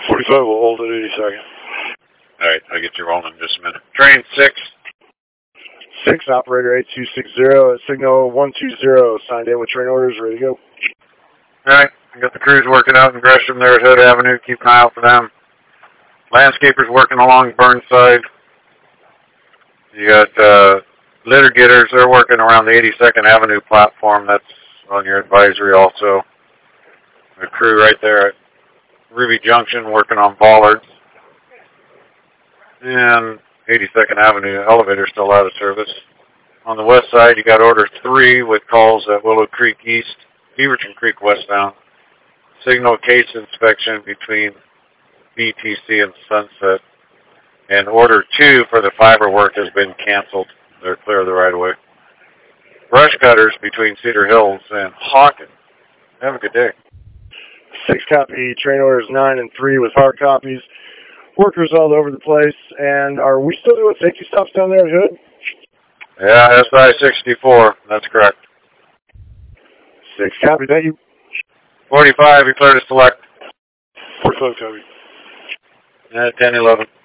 45 will hold at 80 seconds. All right, I'll get you rolling in just a minute. Train 6. 6, operator 8260 at signal 120, signed in with train orders, ready to go. All right, I got the crews working out in Gresham there at Hood Avenue. Keep an eye out for them. Landscapers working along Burnside. You got litter getters. They're working around the 82nd Avenue platform. That's on your advisory also. The crew right there at Ruby Junction working on bollards. And 82nd Avenue elevator still out of service. On the west side, you got order 3 with calls at Willow Creek East, Beaverton Creek westbound. Signal case inspection between BTC and Sunset. And order 2 for the fiber work has been canceled. They're clear of the right of way. Brush cutters between Cedar Hills and Hawkins. Have a good day. 6 copy, train orders 9 and 3 with hard copies. Workers all over the place. And are we still doing safety stops down there at Hood? Yeah, SI-64. That's correct. 6 copy, thank you. 45, you're clear to select. 45 copy. 10-11.